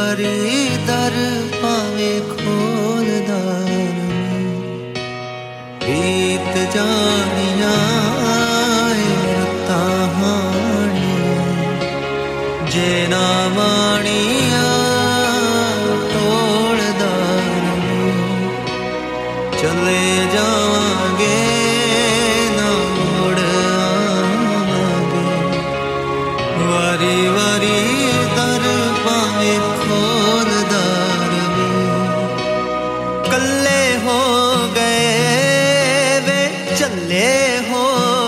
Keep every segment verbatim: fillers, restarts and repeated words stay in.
वारी दर पावे खोलदार बीत जानिया ताहानिया जे ना मानिया तोड़दार चले जावांगे ना मुड़ आवांगे वारी वारी दर पावे खोलदार कल्ले हो गए वे चले हो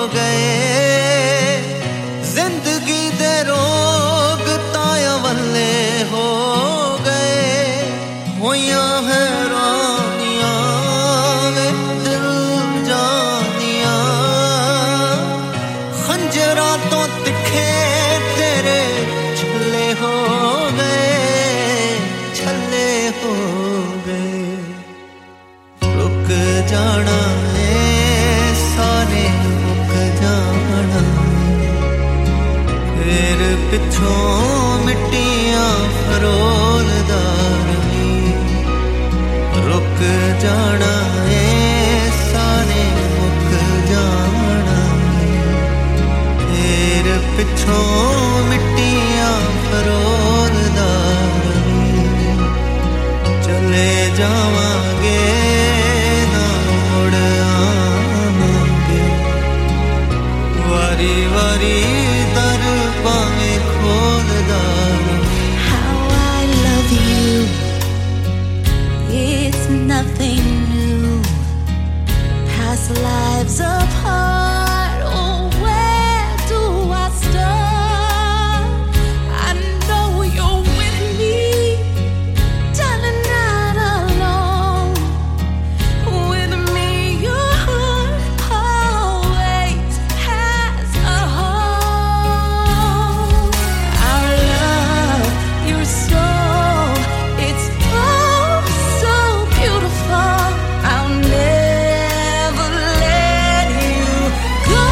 गए जिंदगी दे रोग ताया वल्ले हो गए होया हैरानियां वे दिल जानिया खंजरा तो तिखे तेरे छले हो गए छले हो गए रुक जाना है सारे रुक जाना फिर पिछों मिट्टियां फरोलदार रुक जाना है सारे रुक जाना फिर पिछों मिट्टियां फरोलदार चले जावांगे ना मुड़ आवांगे वारी वारी दर पावे खोलदार How I love you, it's nothing new. Past lives apart, oh, where do I start? I know you're with me, darling, not alone. With me, your heart always has a home. Our love, your soul, it's oh so beautiful. I'll never let you go.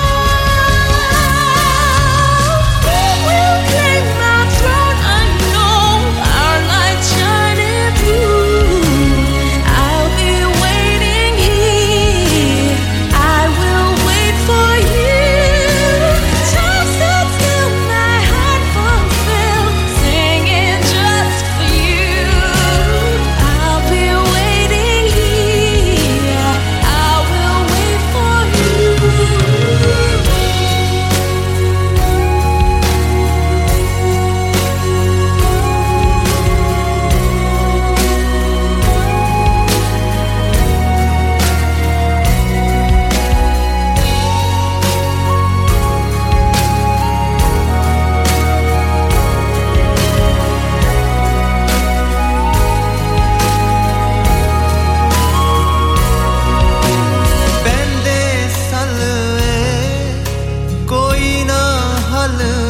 We will claim our throne. I know our light shining through. I'll be waiting here. I will wait for you. Time stood still, my heart fulfilled, singing just for you. I'll be waiting here. I will wait for you. बंदे सलवे कोई ना हल